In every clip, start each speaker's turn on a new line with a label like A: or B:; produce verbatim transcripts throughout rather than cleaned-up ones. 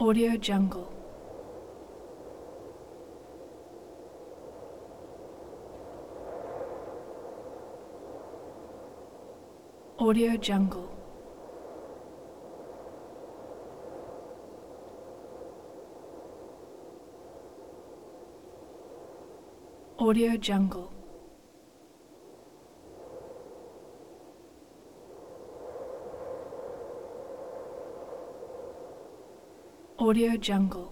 A: Audio Jungle. Audio Jungle. Audio Jungle. Audio Jungle.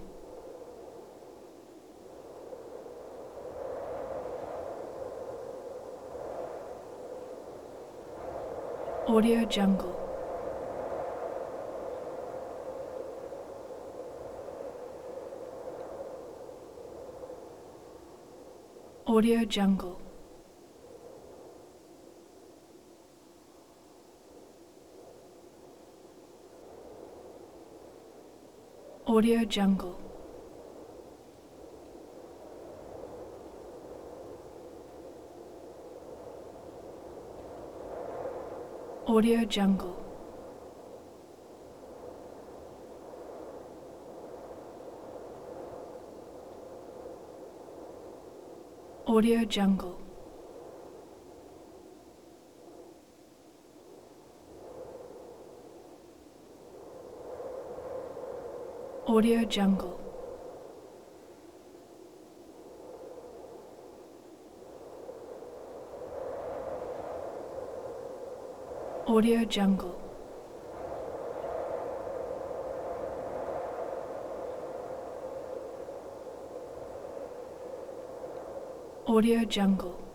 A: Audio Jungle. Audio Jungle. Audio Jungle. Audio Jungle. Audio Jungle. Audio Jungle. Audio Jungle. Audio Jungle.